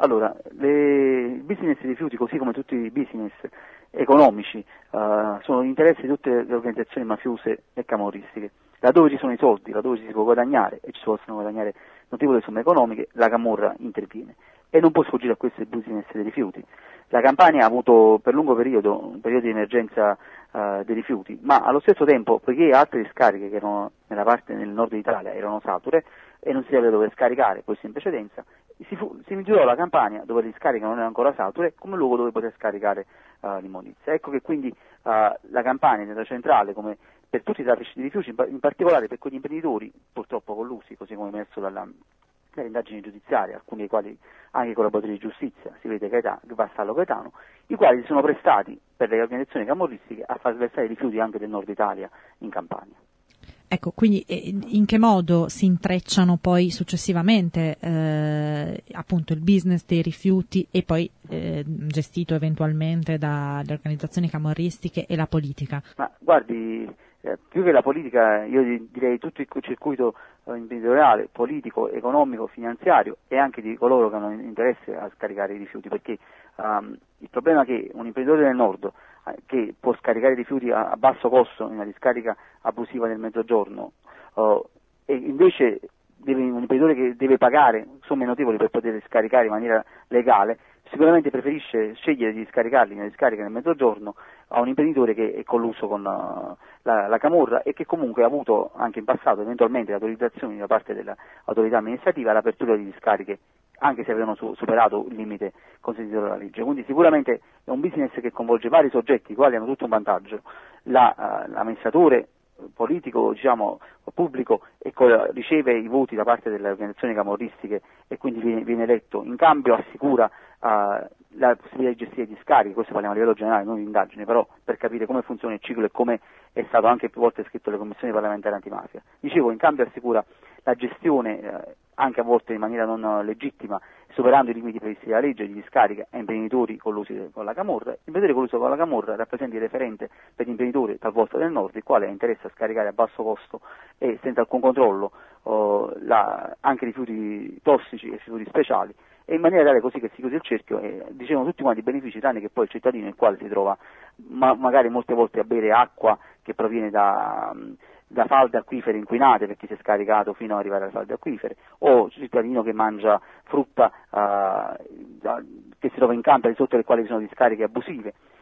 Allora, il business dei rifiuti, così come tutti i business economici, sono di interesse di tutte le organizzazioni mafiose e camorristiche. Laddove ci sono i soldi, laddove ci si può guadagnare e ci si possono guadagnare notevoli somme economiche, la camorra interviene e non può sfuggire a questo il business dei rifiuti. La Campania ha avuto per lungo periodo un periodo di emergenza dei rifiuti, ma allo stesso tempo, poiché altre discariche che erano nel nord d'Italia erano sature e non si sapeva dove scaricare, questo in precedenza, si misurò la Campania, dove le discariche non erano ancora sature, come luogo dove poter scaricare l'immondizia. Ecco che quindi la Campania nella centrale, come per tutti i traffici di rifiuti, in particolare per quegli imprenditori, purtroppo collusi, così come emerso dalle indagini giudiziarie, alcuni dei quali anche collaboratori di giustizia, si vede Vassallo Gaetano, i quali si sono prestati per le organizzazioni camorristiche a far sversare i rifiuti anche del nord Italia in Campania. Ecco, quindi in che modo si intrecciano poi successivamente appunto il business dei rifiuti e poi gestito eventualmente dalle organizzazioni camorristiche e la politica? Ma guardi, più che la politica, io direi tutto il circuito imprenditoriale, politico, economico, finanziario e anche di coloro che hanno interesse a scaricare i rifiuti, perché il problema è che un imprenditore del nord che può scaricare i rifiuti a basso costo in una discarica abusiva nel mezzogiorno e invece un imprenditore che deve pagare somme notevoli per poter scaricare in maniera legale, sicuramente preferisce scegliere di scaricarli in una discarica nel mezzogiorno a un imprenditore che è colluso con la camorra e che comunque ha avuto anche in passato eventualmente autorizzazioni da parte dell'autorità amministrativa all'apertura di discariche, anche se avevano superato il limite consentito dalla legge. Quindi sicuramente è un business che coinvolge vari soggetti, i quali hanno tutto un vantaggio. L'amministratore politico, diciamo, pubblico, riceve i voti da parte delle organizzazioni camorristiche e quindi viene eletto, in cambio assicura la possibilità di gestire gli scarichi, questo parliamo a livello generale, non di indagine, però per capire come funziona il ciclo e come è stato anche più volte scritto alle commissioni parlamentari antimafia. Dicevo, in cambio assicura la gestione, anche a volte in maniera non legittima, superando i limiti previsti dalla legge, di discarica a imprenditori collusi con la camorra. L'imprenditore colluso con la camorra rappresenta il referente per gli imprenditori talvolta del nord, il quale interessa scaricare a basso costo e senza alcun controllo anche rifiuti tossici e rifiuti speciali, e in maniera tale così che si chiude il cerchio e ricevono tutti quanti i benefici, tranne che poi il cittadino, il quale si trova magari molte volte a bere acqua che proviene da falde acquifere inquinate, perché si è scaricato fino ad arrivare alle falde acquifere, o cittadino che mangia frutta che si trova in campi sotto le quali ci sono discariche abusive.